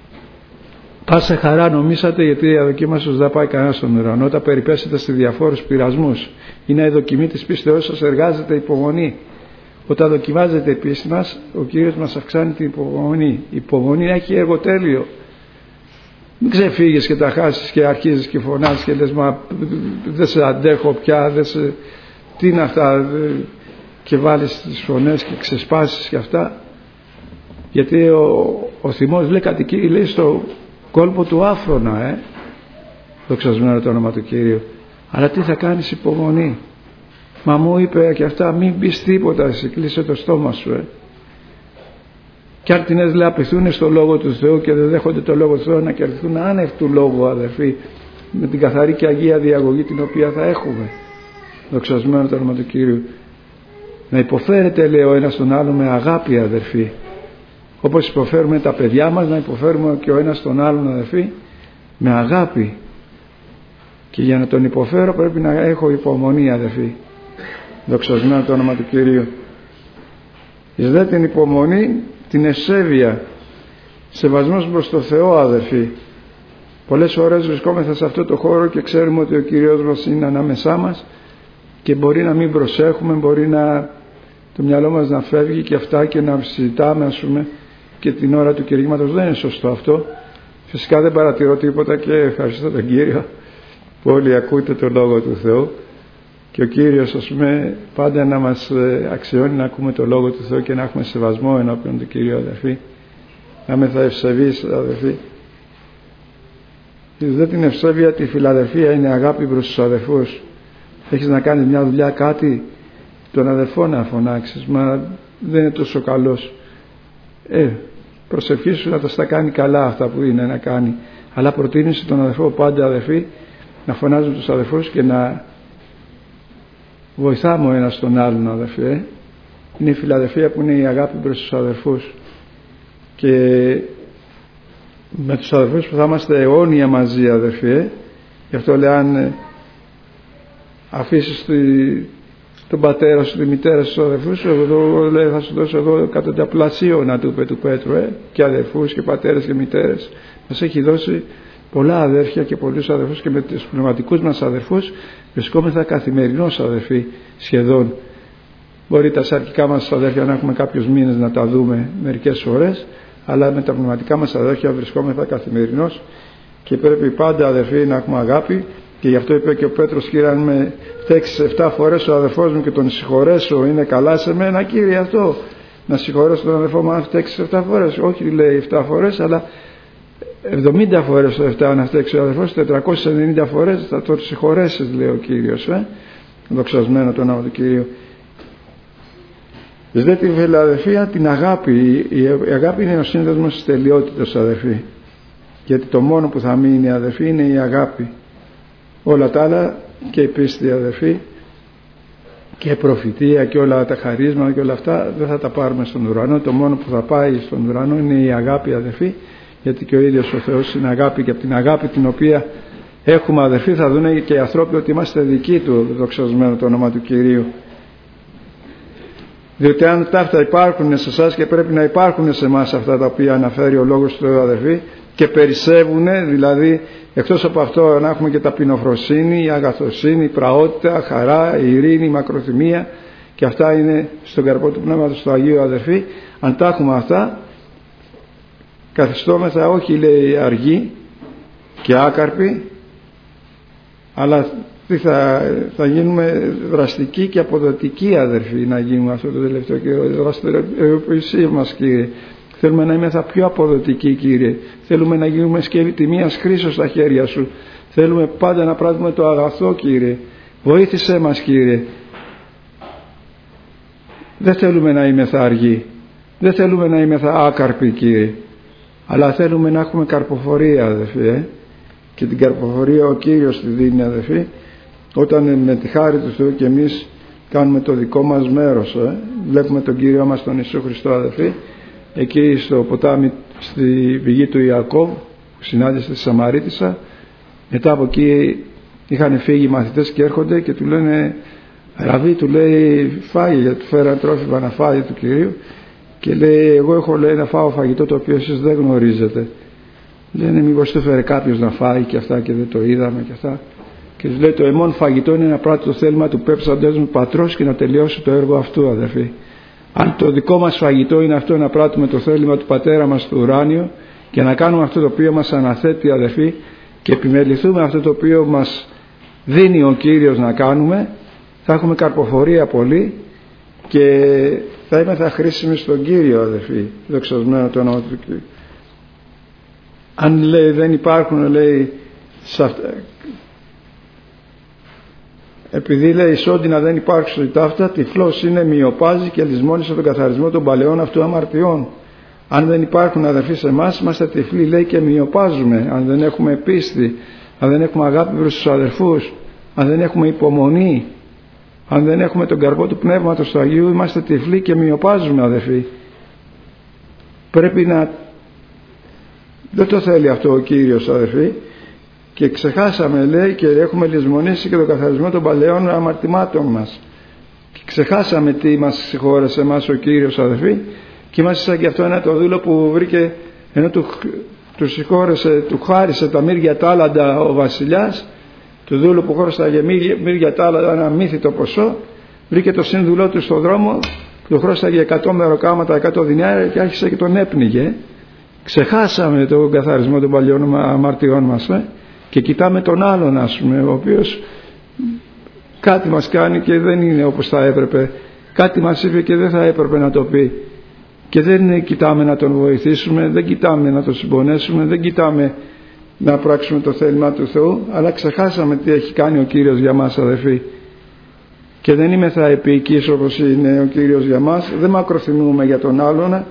πάσε χαρά νομίσατε, γιατί η αδοκίμαση σας δεν πάει κανένα στον ουρανό, όταν περιπέσετε σε διαφόρους πειρασμούς. Είναι η δοκιμή της πίστεως σας, εργάζεται υπομονή. Όταν δοκιμάζεται η πίστη μας, ο Κύριος μας αυξάνει την υπομονή. Η υπομονή έχει εργοτέλειο. Μην ξεφύγεις και τα χάσεις και αρχίζεις και φωνάζεις και λες, μα δεν σε αντέχω πια, τι είναι αυτά, και βάλεις τις φωνές και ξεσπάσεις και αυτά. Γιατί ο θυμός, λέει, κατοικεί, λέει, στο κόλπο του άφρονα, δοξασμένο το όνομα του Κυρίου. Αλλά τι θα κάνεις? Υπομονή. Μα μου είπε και αυτά, μην πεις τίποτα, εσύ κλείσε το στόμα σου. Και αρτινές, λέει, απειθούν στο Λόγο του Θεού και δεν δέχονται το Λόγο του Θεού, να κερδιθούν άνευ του Λόγου, αδερφοί, με την καθαρή και αγία διαγωγή την οποία θα έχουμε. Δοξασμένο το όνομα του Κύριου. Να υποφέρετε, λέει, ο ένας τον άλλο με αγάπη, αδερφοί. Όπως υποφέρουμε τα παιδιά μας, να υποφέρουμε και ο ένας τον άλλον, αδερφοί, με αγάπη. Και για να τον υποφέρω πρέπει να έχω υπομονή, αδερφοί. Δοξασμένο το όνομα του Κυρίου. Εις δε την υπομονή, την ευσέβεια, σεβασμός προς το Θεό, αδερφοί. Πολλές φορές βρισκόμεθα σε αυτό το χώρο και ξέρουμε ότι ο Κύριος μας είναι ανάμεσά μας και μπορεί να μην προσέχουμε, μπορεί το μυαλό μας να φεύγει και αυτά και να συζητάμε, ας πούμε, και την ώρα του κηρύγματος. Δεν είναι σωστό αυτό. Φυσικά δεν παρατηρώ τίποτα και ευχαριστώ τον Κύριο που όλοι ακούτε το Λόγο του Θεού, και ο Κύριος, ας πούμε, πάντα να μας αξιώνει να ακούμε το Λόγο του Θεού και να έχουμε σεβασμό ενώπιον του Κυρίου, αδερφοί. Να είμαι θα ευσεβείς, αδερφοί. Δεν την ευσέβεια, τη φιλαδελφία είναι αγάπη προς τους αδερφούς. έχεις να κάνεις μια δουλειά, κάτι, τον αδερφό να φωνάξεις, μα δεν είναι τόσο καλός. Προσευχήσου να τα στα κάνει καλά αυτά που είναι να κάνει, αλλά προτείνεις τον αδερφό πάντα, αδερφοί, να φωνάζουν τους αδερφούς και να βοηθάμε ο ένας τον άλλον, αδερφοί. Είναι η φιλαδελφία που είναι η αγάπη προς τους αδερφούς, και με τους αδερφούς που θα είμαστε αιώνια μαζί, αδερφοί. Γι' αυτό λέει, αν αφήσεις τον πατέρα σου, τη μητέρα σου, τους αδερφούς σου, εγώ λέει, θα σου δώσω εγώ εκατονταπλασίω, να του είπε του Πέτρου, και αδερφούς και πατέρες και μητέρες. Μας έχει δώσει πολλά αδέρφια και πολλούς αδερφούς, και με τους πνευματικούς μας αδερφούς βρισκόμεθα καθημερινώς, αδερφοί, σχεδόν. Μπορεί τα σαρκικά μας αδέρφια να έχουμε κάποιους μήνες να τα δούμε μερικές φορές, αλλά με τα πνευματικά μας αδέρφια βρισκόμεθα καθημερινώς, και πρέπει πάντα, αδερφοί, να έχουμε αγάπη. Και γι' αυτό είπε και ο Πέτρος, Κύριε, αν με φταίξεις 7 φορές ο αδερφός μου και τον συγχωρέσω, είναι καλά σε μένα, Κύριε, αυτό να συγχωρέσω τον αδερφό μου αν φταίξεις 7 φορές? Όχι, λέει 7 φορές, αλλά 70 φορές το 7 να φταίξει ο αδερφός, 490 φορές θα τον συγχωρέσεις, λέει ο Κύριος. Δοξασμένο το όνομα του Κυρίου. Δε τη φιλαδελφία, την αγάπη. Η αγάπη είναι ο σύνδεσμος της τελειότητας, αδερφοί. Γιατί το μόνο που θα μείνει, αδερφοί, είναι η αγάπη. Όλα τα άλλα, και η πίστη, αδερφοί, και η προφητεία και όλα τα χαρίσματα και όλα αυτά δεν θα τα πάρουμε στον ουρανό. Το μόνο που θα πάει στον ουρανό είναι η αγάπη, αδερφοί, γιατί και ο ίδιος ο Θεός είναι αγάπη, και από την αγάπη την οποία έχουμε, αδερφοί, θα δουν και οι ανθρώποι ότι είμαστε δικοί του. Δοξασμένο το όνομα του Κυρίου. Διότι αν τα αυτά υπάρχουν σε εσάς, και πρέπει να υπάρχουν σε εμάς αυτά τα οποία αναφέρει ο Λόγος του Θεού, αδερφοί, και περισσεύουν, δηλαδή εκτός από αυτό να έχουμε και ταπεινοφροσύνη, η αγαθοσύνη, η πραότητα, χαρά, η ειρήνη, η μακροθυμία, και αυτά είναι στον καρπό του Πνεύματος του Αγίου, αδερφοί. Αν τα έχουμε αυτά, καθιστόμεθα, όχι, λέει, αργοί και άκαρποι, αλλά θα γίνουμε δραστικοί και αποδοτικοί, αδερφοί, να γίνουμε αυτό το τελευταίο καιρό. Η δραστηριοποίησή μας, Κύριε, θέλουμε να είμαστε πιο αποδοτικοί, Κύριε. Θέλουμε να γίνουμε σκεύη τιμίας χρήσεως στα χέρια Σου. Θέλουμε πάντα να πράττουμε το αγαθό, Κύριε. Βοήθησέ μας, Κύριε. Δεν θέλουμε να είμαστε αργοί, δεν θέλουμε να είμαστε άκαρποι, Κύριε, αλλά θέλουμε να έχουμε καρποφορία, αδερφοί, και την καρποφορία ο Κύριος τη δίνει, αδερφοί, όταν με τη χάρη του Θεού και εμείς κάνουμε το δικό μας μέρος. Βλέπουμε τον Κύριο μας τον Ιησού Χριστό, αδερφοί, εκεί στο ποτάμι, στη πηγή του Ιακώβ, που συνάντησε τη Σαμαρίτισσα. Μετά από εκεί είχαν φύγει οι μαθητές και έρχονται και του λένε, Ραβί, του λέει, φάγε, γιατί του φέραν τρόφιμα να φάει του Κυρίου, και λέει, εγώ έχω, λέει, να φάω φαγητό το οποίο εσείς δεν γνωρίζετε. Λένε, μήπως το φέρε κάποιος να φάει και αυτά και δεν το είδαμε και αυτά. Και τους λέει, το εμών φαγητό είναι να πράττει το θέλημα του πέψαντός μου πατρός και να τελειώσει το έργο αυτού, αδερφοί. Αν το δικό μας φαγητό είναι αυτό, να πράττουμε το θέλημα του Πατέρα μας του ουράνιου και να κάνουμε αυτό το οποίο μας αναθέτει, αδερφοί, και επιμεληθούμε αυτό το οποίο μας δίνει ο Κύριος να κάνουμε, θα έχουμε καρποφορία πολύ και θα είμαστε χρήσιμοι στον Κύριο, αδερφοί. Δοξασμένο το όνομα του Κύριου. Αν, λέει, δεν υπάρχουν, λέει, επειδή, λέει, ισόντινα δεν υπάρχουν στα αυτά, τυφλός είναι, μειοπάζει και λησμόνισε τον καθαρισμό των παλαιών αυτού αμαρτιών. Αν δεν υπάρχουν, αδερφοί, σε εμάς, είμαστε τυφλοί, λέει, και μειοπάζουμε. Αν δεν έχουμε πίστη, αν δεν έχουμε αγάπη προς τους αδερφούς, αν δεν έχουμε υπομονή, αν δεν έχουμε τον καρπό του Πνεύματος του Αγίου, είμαστε τυφλοί και μειοπάζουμε, αδερφοί. Πρέπει να... Δεν το θέλει αυτό ο Κύριος, αδερφοί. Και ξεχάσαμε, λέει, και έχουμε λησμονήσει και τον καθαρισμό των παλαιών αμαρτημάτων μας. Και ξεχάσαμε τι μας συγχώρεσε εμάς ο Κύριος, αδερφοί, και είμαστε σαν και αυτό ένα το δούλο που βρήκε, ενώ του συγχώρεσε, του χάρισε τα μύρια τάλαντα ο βασιλιάς, του δούλου που χώρισταγε μύρια τάλαντα, ένα μύθιτο ποσό, βρήκε το σύνδουλό του στον δρόμο, του χρώσταγε 100 μεροκάματα, 100 δινάρια, και άρχισε και τον έπνιγε. Ξεχάσαμε τον καθαρισμό των παλιών αμαρτιών μας, και κοιτάμε τον άλλον, ας πούμε, ο οποίος κάτι μας κάνει και δεν είναι όπως θα έπρεπε, κάτι μας είπε και δεν θα έπρεπε να το πει, και δεν κοιτάμε να τον βοηθήσουμε, δεν κοιτάμε να τον συμπονέσουμε, δεν κοιτάμε να πράξουμε το θέλημα του Θεού, αλλά ξεχάσαμε τι έχει κάνει ο Κύριος για μας, αδερφοί. και δεν είμαι θα επίοικης όπως είναι ο Κύριος για μας, δεν μακροθυμούμε για τον άλλον.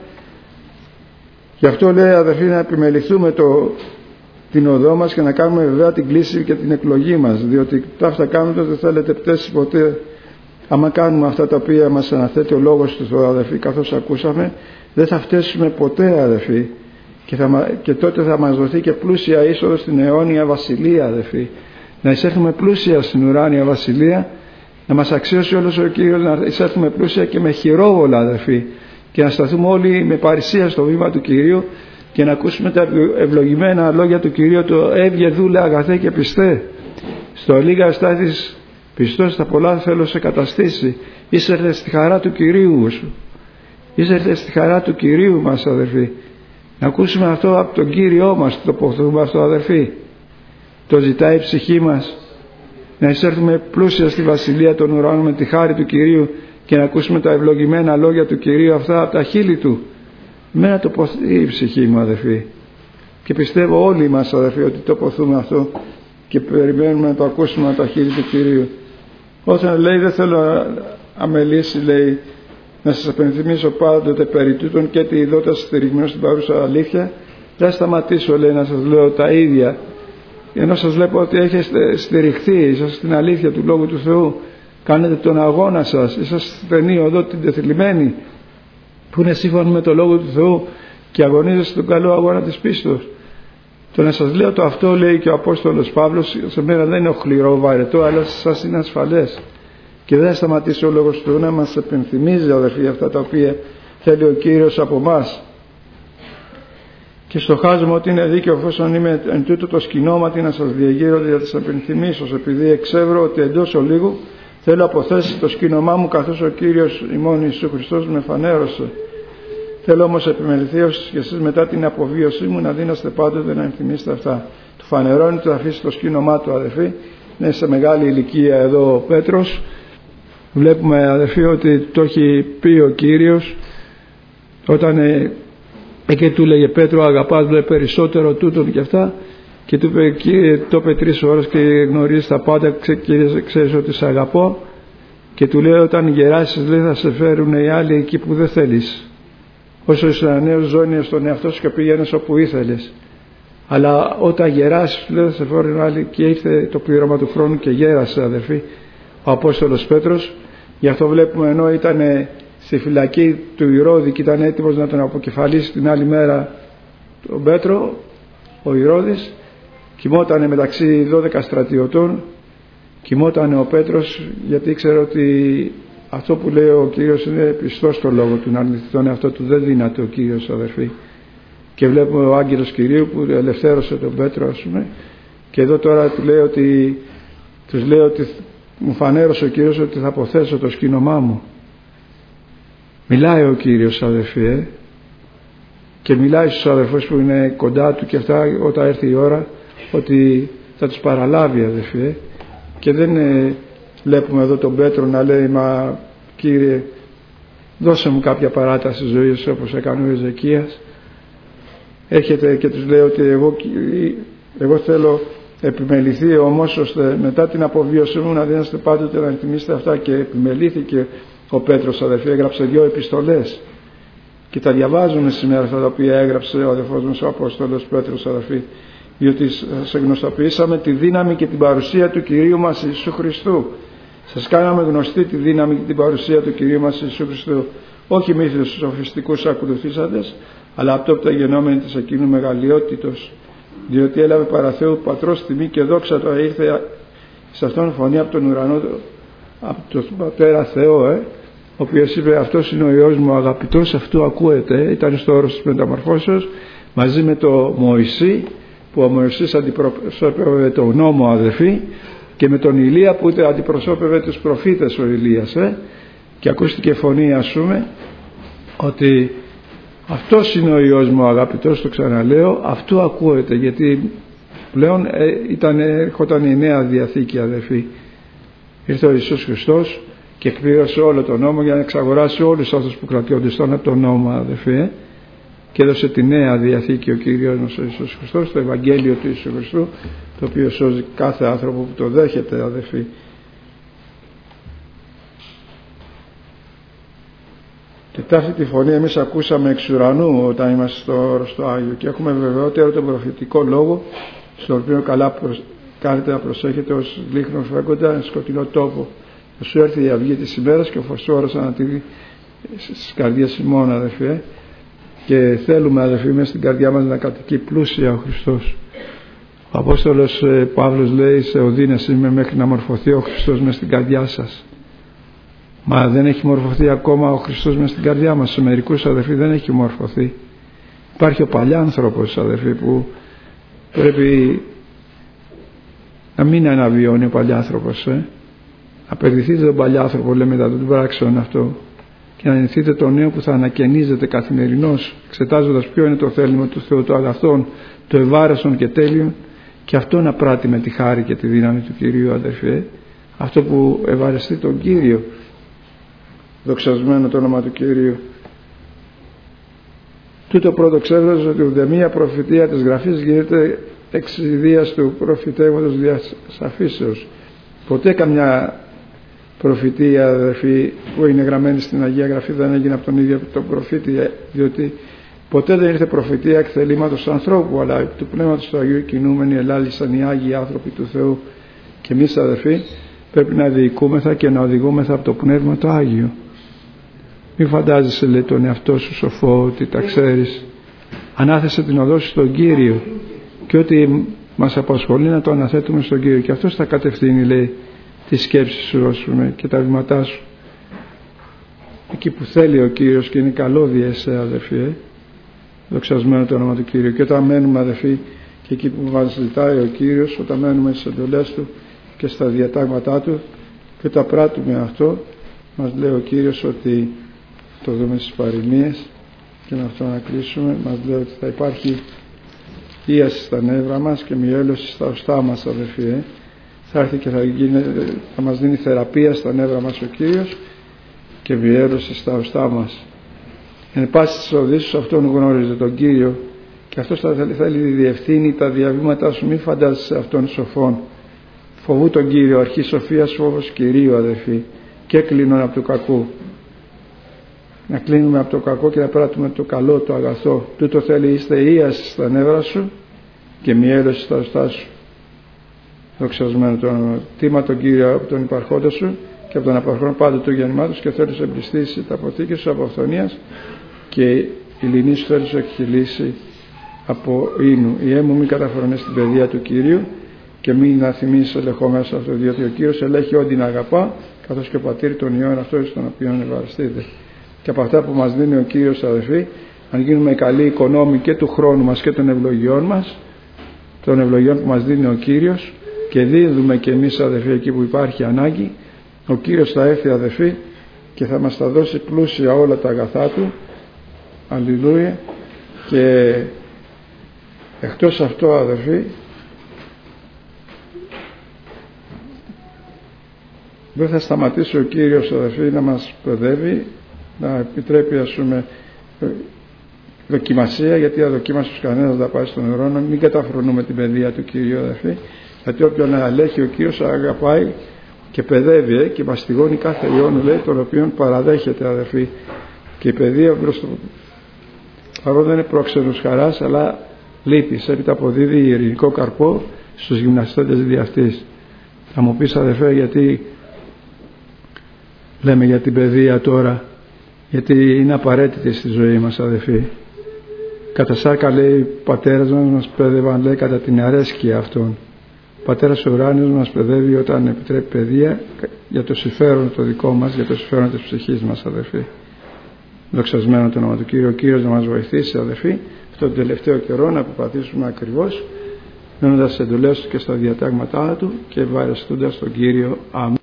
Γι' αυτό λέει, αδερφοί, να επιμεληθούμε την οδό μας και να κάνουμε βέβαια την κλίση και την εκλογή μας, διότι αυτά κάνοντας δεν θέλετε πτέσει ποτέ. Άμα κάνουμε αυτά τα οποία μας αναθέτει ο λόγος του, αδερφοί, καθώς ακούσαμε, δεν θα φτάσουμε ποτέ, αδερφοί, και τότε θα μας δοθεί και πλούσια είσοδο στην αιώνια βασιλεία, αδερφοί. Να εισέλθουμε πλούσια στην ουράνια βασιλεία, να μας αξιώσει όλος ο Κύριος να εισέλθουμε πλούσια και με χειρόβολα, αδερφοί, και να σταθούμε όλοι με παρησία στο βήμα του Κυρίου και να ακούσουμε τα ευλογημένα λόγια του Κυρίου, το έβγε δούλε αγαθέ και πιστέ, στο λίγα στάθεις πιστός, στα πολλά θέλω σε καταστήσει. Είσερθε στη χαρά του Κυρίου σου, είσερθε στη χαρά του Κυρίου μας, αδερφοί. Να ακούσουμε αυτό από τον Κύριό μας, το ποθούμε αυτό, αδερφοί. Το ζητάει η ψυχή μας, να εισέλθουμε πλούσια στη βασιλεία των ουρανών με τη χάρη του Κυρίου και να ακούσουμε τα ευλογημένα λόγια του Κυρίου αυτά από τα χείλη του. Μένα το ποθεί η ψυχή μου, αδερφοί, και πιστεύω όλοι μας, αδερφοί, ότι το ποθούμε αυτό και περιμένουμε να το ακούσουμε από τα χείλη του Κυρίου. Όταν λέει, δεν θέλω αμελήσει, λέει, να σας απενθυμίσω πάντοτε περί τούτων και τη ειδώτα στηριγμένο στην παρούσα αλήθεια, δεν σταματήσω, λέει, να σας λέω τα ίδια, ενώ σας βλέπω ότι έχετε στηριχθεί, είσαστε στην αλήθεια του Λόγου του Θεού, κάνετε τον αγώνα σας, είσαστε στενοί οδό την τεθλιμμένη, που είναι σύμφωνα με το Λόγο του Θεού και αγωνίζεστε τον καλό αγώνα της πίστος. Το να σας λέω το αυτό, λέει και ο Απόστολος Παύλος, σε μένα δεν είναι οχληρό, βαρετό, αλλά σε εσάς είναι ασφαλές. Και δεν θα σταματήσει ο Λόγος του Θεού να μας επενθυμίζει, αδερφοί, αυτά τα οποία θέλει ο Κύριος από μας. Και στοχάζομαι ότι είναι δίκαιο, εφόσον είμαι εν τούτο το σκηνόματι, να σας διεγείρω για τις επενθυμίσεις, επειδή εξεύρω ότι εντός ολίγου θέλω αποθέσει το σκήνομά μου, καθώς ο Κύριος ημών Ιησού Χριστός με φανέρωσε. Θέλω όμως επιμεληθείως και εσείς μετά την αποβίωσή μου να δίνεστε πάντοτε να ενθυμίσετε αυτά. Του φανερώνει, του αφήσει το σκήνομά του, αδερφοί. Είναι σε μεγάλη ηλικία εδώ ο Πέτρος. Βλέπουμε, αδερφοί, ότι το έχει πει ο Κύριος όταν και του λέγε, Πέτρο, αγαπάς δε περισσότερο τούτον και αυτά, και του είπε, Κύριε, το είπε 3 ώρες και γνωρίζεις τα πάντα, ξέρεις ότι σε αγαπώ, και του λέει, όταν γεράσεις, λέει, θα σε φέρουν οι άλλοι εκεί που δεν θέλεις. Όσο ήσουν νέος, ζώνιες στον εαυτό σου και πήγαινες όπου ήθελες, αλλά όταν γεράσεις, λέει, θα σε φέρουν οι άλλοι. Και ήρθε το πλήρωμα του χρόνου και γέρασε, αδερφοί, ο Απόστολος Πέτρος. Γι' αυτό βλέπουμε, ενώ ήταν στη φυλακή του Ηρώδη και ήταν έτοιμος να τον αποκεφαλίσει την άλλη μέρα τον Πέτρο, ο Ηρώδης κοιμότανε μεταξύ 12 στρατιωτών, κοιμότανε ο Πέτρος, γιατί ήξερε ότι αυτό που λέει ο Κύριος είναι πιστός στο λόγο του, να αρνηθεί τον εαυτό του δεν δύναται ο Κύριος, αδερφοί. Και βλέπουμε ο άγγελος Κυρίου που ελευθέρωσε τον Πέτρο, ας πούμε, και εδώ τώρα τους λέει ότι μου φανέρωσε ο Κύριος ότι θα αποθέσω το σκήνομά μου. Μιλάει ο Κύριος, αδερφοί, και μιλάει στους αδερφούς που είναι κοντά του και αυτά, όταν έρθει η ώρα, ότι θα τους παραλάβει, αδερφοί. Και δεν βλέπουμε εδώ τον Πέτρο να λέει, μα Κύριε, δώσε μου κάποια παράταση ζωής, όπως έκανε ο Εζεκίας. Έρχεται και τους λέει ότι εγώ θέλω επιμεληθεί όμως, ώστε μετά την αποβίωσή μου να δίνεστε πάντοτε να θυμίστε αυτά. Και επιμελήθηκε ο Πέτρος, αδερφοί, έγραψε 2 επιστολές και τα διαβάζουμε σήμερα αυτά τα οποία έγραψε ο αδερφός μας ο Απόστολος Πέτρος, αδερφοί, διότι σας γνωστοποιήσαμε τη δύναμη και την παρουσία του Κυρίου μας Ιησού Χριστού. Σας κάναμε γνωστή τη δύναμη και την παρουσία του Κυρίου μας Ιησού Χριστού, όχι μη τους σοφιστικούς ακολουθήσαντες, αλλά αυτό που τα γενόμενοι της εκείνου μεγαλειότητος, διότι έλαβε παρά Θεού Πατρός τιμή και δόξα το ήρθε σε αυτόν φωνή από τον ουρανό, από τον Πατέρα Θεό, ο οποίος είπε, αυτός είναι ο Υιός μου αγαπητός, αυτού ακούετε. Ήταν στο όρος της Μεταμορφώσεως μαζί με το Μωυσή, που ο Μωυσής αντιπροσώπευε τον νόμο, αδερφοί, και με τον Ηλία που αντιπροσώπευε τους προφήτες ο Ηλίας, και ακούστηκε φωνή, ας πούμε, ότι αυτός είναι ο Υιός μου αγαπητός, το ξαναλέω, αυτού ακούετε, γιατί πλέον έρχονταν η Νέα Διαθήκη, αδερφοί. Ήρθε ο Ιησούς Χριστός και εκπλήρωσε όλο τον νόμο για να εξαγοράσει όλους αυτούς που κρατιόνται στον από τον νόμο, αδερφοί, και έδωσε τη Νέα Διαθήκη ο Κύριος μας ο Ιησούς Χριστός, το Ευαγγέλιο του Ιησού Χριστού, το οποίο σώζει κάθε άνθρωπο που το δέχεται, αδερφοί. αυτή τη φωνή εμείς ακούσαμε εξ ουρανού όταν είμαστε στο Άγιο και έχουμε βεβαιότερο τον προφητικό λόγο, στο οποίο καλά κάνετε να προσέχετε ως λίχνος φέγγοντα εν σκοτεινό τόπο. Θα σου έρθει η αυγή της ημέρας και ο φωσφόρος ανατηρεί στις καρδιές ημών, αδελφοί. Και θέλουμε, αδελφοί, μέσα στην καρδιά μας να κατοικεί πλούσια ο Χριστός. Ο Απόστολος Παύλος λέει σε οδύνες είμαι μέχρι να μορφωθεί ο Χριστός μέσα στην καρδιά σας. Μα δεν έχει μορφωθεί ακόμα ο Χριστός μέσα στην καρδιά μας. Σε μερικούς, αδελφοί, δεν έχει μορφωθεί. Υπάρχει ο παλιάνθρωπος, αδελφοί, που πρέπει να μην αναβιώνει ο παλιάνθρωπος. Απερδιθείτε τον παλιάνθρωπο, λέμε, μετά των πράξεων αυτό, και να ενηθείτε το νέο που θα ανακαινίζεται καθημερινώς, εξετάζοντας ποιο είναι το θέλημα του Θεού, το αγαθόν, το ευάρεσον και τέλειον, και αυτό να πράττει με τη χάρη και τη δύναμη του Κυρίου, αδελφοί. Αυτό που ευαρεστεί τον Κύριο, δοξασμένο το όνομα του Κυρίου. Τούτο πρώτο ξέροντας ότι ουδεμία προφητεία της Γραφής γίνεται εξ ιδείας του προφητεύοντος διασαφήσεως. Ποτέ καμιά προφητεία, αδερφοί, που είναι γραμμένη στην Αγία Γραφή δεν έγινε από τον ίδιο τον προφήτη, διότι ποτέ δεν ήρθε προφητεία εκ θελήματος ανθρώπου, αλλά του Πνεύματος του Αγίου κινούμενοι ελάλησαν οι Άγιοι άνθρωποι του Θεού. Και εμείς, αδερφοί, πρέπει να διοικούμεθα και να οδηγούμεθα από το Πνεύμα το Άγιο. Μην φαντάζεσαι, λέει, τον εαυτό σου σοφό ότι τα ξέρεις. Ανάθεσε την οδό σου στον Κύριο και ό,τι μας απασχολεί να το αναθέτουμε στον Κύριο, και αυτός θα κατευθύνει, λέει, τις σκέψεις σου και τα βήματά σου εκεί που θέλει ο Κύριος, και είναι καλώδια εσέ, αδερφοί, δοξασμένο το όνομα του Κύριου. Και όταν μένουμε, αδερφοί, και εκεί που μας ζητάει ο Κύριος, όταν μένουμε στις εντολές του και στα διατάγματά του και όταν πράττουμε αυτό, μας λέει ο Κύριος ότι το δούμε στις παροιμίες, και με αυτό να κλείσουμε, μας λέει ότι θα υπάρχει ίαση στα νεύρα μας και μυέλωση στα οστά μας, αδερφοί. Θα έρθει και θα μας δίνει θεραπεία στα νεύρα μας ο Κύριος και μυέλωση στα οστά μας. Εν πάση της οδύσσης αυτόν γνώριζε τον Κύριο, και αυτός θα θέλει να διευθύνει τα διαβήματά σου. Μην φαντάζεσαι αυτόν σοφόν. Φοβού τον Κύριο, αρχή σοφίας φόβος Κυρίου, αδερφοί, και κλείνον από το κακό. Να κλείνουμε από το κακό και να πράττουμε το καλό, το αγαθό. Τούτο θέλει, είστε ίαση στα νεύρα σου και μυέλωση στα οστά σου. Δοξασμένο το όνομα. Τίμα τον Κύριο από τον υπαρχόντα σου και από τον απαρχόν πάντα του γεννημάτος, και θέλει να εμπληστήσει τα αποθήκες σου από αυθονίας, και η λινή σου θέλει να εκχυλήσει από ίνου. Η έμου μην καταφρονεί στην παιδεία του Κυρίου και μην αθυμίσει ελεγχό μέσα αυτό, διότι ο Κύριος ελέγχει ό,τι να αγαπά, καθώς και ο πατήρ των Υιών αυτό στον οποίο ευαρεστείτε. Και από αυτά που μας δίνει ο Κύριος, αδελφοί, αν γίνουμε καλοί οικονόμοι και του χρόνου μας και των ευλογιών μας, των ευλογιών που μας δίνει ο Κύριος, και δίδουμε και εμείς, αδελφοί, εκεί που υπάρχει ανάγκη, ο Κύριος θα έρθει, αδελφοί, και θα μας τα δώσει πλούσια όλα τα αγαθά του. Αλληλούια. Και εκτός αυτό, αδελφοί, δεν θα σταματήσει ο Κύριος, αδελφοί, να μας παιδεύει, να επιτρέπει, ας πούμε, δοκιμασία, γιατί αδοκίμαστος κανένας δεν πάει στον ουρανό. Μην καταφρονούμε την παιδεία του Κυρίου, αδελφοί, γιατί όποιον αλέχει ο Κύριος αγαπάει και παιδεύει και μαστιγώνει κάθε ιόν, λέει, τον οποίον παραδέχεται, αδελφοί. Και η παιδεία προς το παρόν δεν είναι πρόξενος χαράς, αλλά λύπης. Έπειτα αποδίδει ειρηνικό καρπό στους γυμναστέντες δι' αυτής. Θα μου πεις, αδελφέ, γιατί λέμε για την παιδεία τώρα? Γιατί είναι απαραίτητη στη ζωή μας, αδελφοί. Κατά σάρκα, λέει, οι πατέρες μας παιδεύαν, λέει, κατά την αρέσκεια αυτών. Ο Πατέρας Ουράνιος μας παιδεύει όταν επιτρέπει παιδεία για το συμφέρον το δικό μας, για το συμφέρον της ψυχής μας, αδελφοί. Δοξασμένο το όνομα του Κύριου. Ο Κύριος να μας βοηθήσει, αδελφοί, αυτόν τον τελευταίο καιρό να αποπατήσουμε ακριβώς, μένοντας σε εντολές του και στα διατάγματά του και ευαρεστούντας τον Κύριο. Αμήν.